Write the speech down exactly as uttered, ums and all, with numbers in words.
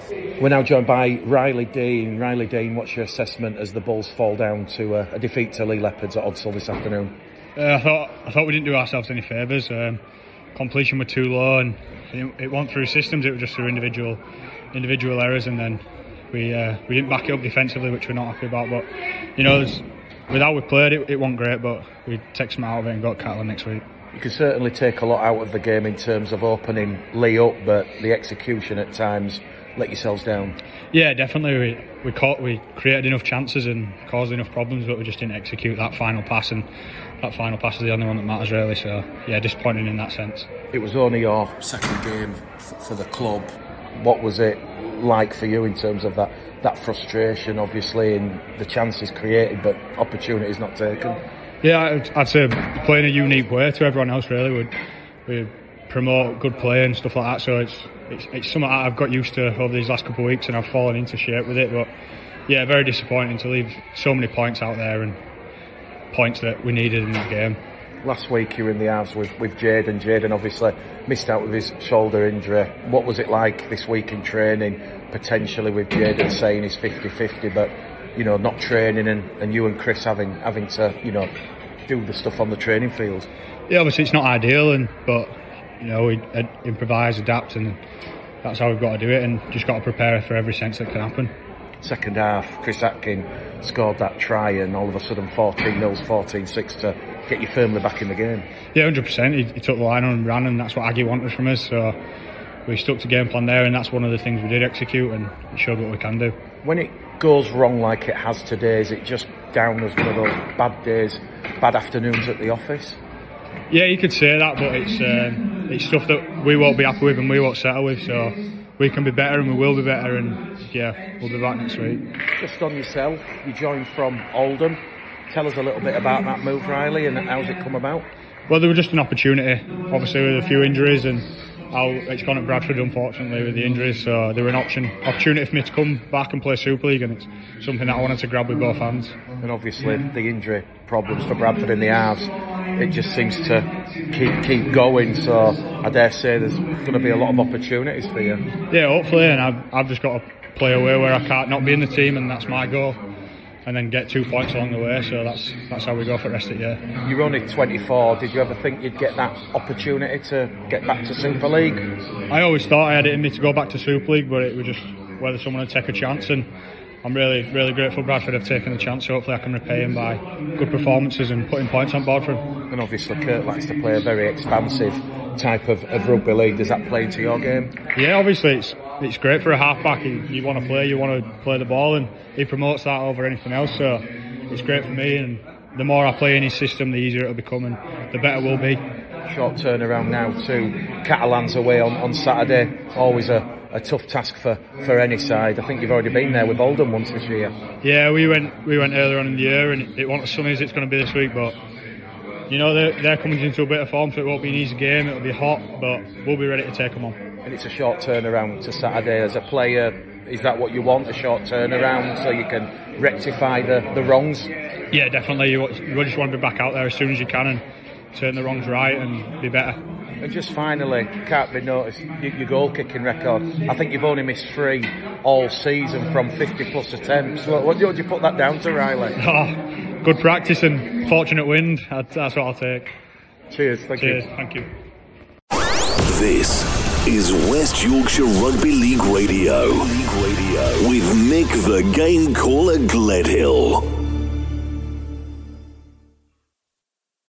We're now joined by Riley Dean. Riley Dean, what's your assessment as the Bulls fall down to a, a defeat to Lee Leopards at Odsal this afternoon? Uh, I thought I thought we didn't do ourselves any favours. Um, completion were too low, and it, it wasn't through systems. It was just through individual individual errors, and then we uh, we didn't back it up defensively, which we're not happy about. But you know, with how we played, it, it wasn't great. But we take some out of it and got Catalan next week. You can certainly take a lot out of the game in terms of opening Lee up, but the execution at times let yourselves down. Yeah, definitely. We we caught, we created enough chances and caused enough problems, but we just didn't execute that final pass, and that final pass is the only one that matters really. So yeah, disappointing in that sense. It was only your second game f- for the club. What was it like for you in terms of that, that frustration, obviously, and the chances created but opportunities not taken? Yeah, I'd, I'd say playing a unique way to everyone else really. We'd, we promote good play and stuff like that, so it's, it's it's something that I've got used to over these last couple of weeks, and I've fallen into shape with it. But yeah, very disappointing to leave so many points out there, and points that we needed in that game. Last week you were in the house with, with Jaden. Jaden obviously missed out with his shoulder injury. What was it like this week in training, potentially with Jaden saying he's fifty-fifty, but you know, not training, and, and you and Chris having having to, you know, do the stuff on the training field? Yeah, obviously it's not ideal, and but you know, we ad- improvise, adapt, and that's how we've got to do it, and just got to prepare for every sense that can happen. Second half, Chris Atkin scored that try, and all of a sudden fourteen nil, fourteen six to get you firmly back in the game. Yeah, one hundred percent. He, he took the line on and ran, and that's what Aggie wanted from us. So we stuck to game plan there, and that's one of the things we did execute, and it showed what we can do. When it goes wrong like it has today, is it just down as one of those bad days, bad afternoons at the office? Yeah, you could say that, but it's um, it's stuff that we won't be happy with and we won't settle with. So we can be better, and we will be better, and yeah, we'll be back next week. Just on yourself, you joined from Oldham. Tell us a little bit about that move, Riley, and how's it come about? Well, there was just an opportunity, obviously with a few injuries, and how it's gone at Bradford, unfortunately, with the injuries. So there was an option, opportunity for me to come back and play Super League, and it's something that I wanted to grab with both hands. And obviously the injury problems for Bradford in the halves, it just seems to keep keep going. So I dare say there's going to be a lot of opportunities for you. Yeah, hopefully, and I've, I've just got to play away where I can't not be in the team, and that's my goal. And then get two points along the way, so that's that's how we go for the rest of the year. You're only twenty-four. Did you ever think you'd get that opportunity to get back to Super League? I always thought I had it in me to go back to Super League, but it was just whether someone would take a chance, and I'm really, really grateful Bradford have taken the chance, so hopefully I can repay him by good performances and putting points on board for him. And obviously Kurt likes to play a very expansive type of, of rugby league. Does that play into your game? Yeah, obviously it's it's great for a half-back. You, you want to play, you want to play the ball, and he promotes that over anything else, so it's great for me, and the more I play in his system, the easier it'll become, and the better we'll be. Short turnaround now too. Catalan's away on, on Saturday. Always a, a tough task for, for any side. I think you've already been there with Oldham once this year. Yeah, we went we went earlier on in the year, and it wasn't as sunny as it's going to be this week, but you know, they're, they're coming into a bit of form, so it won't be an easy game. It'll be hot, but we'll be ready to take them on. And it's a short turnaround to Saturday. As a player, is that what you want, a short turnaround, so you can rectify the, the wrongs? Yeah, definitely. You, you just want to be back out there as soon as you can and turn the wrongs right and be better. And just finally, can't be noticed, your goal kicking record. I think you've only missed three all season from fifty plus attempts. What, what do you put that down to, Riley? Oh, good practice and fortunate wind. That's what I'll take. Cheers, thank Cheers, you. thank you. This is West Yorkshire Rugby League Radio, League Radio. with Mick the Game Caller Gledhill.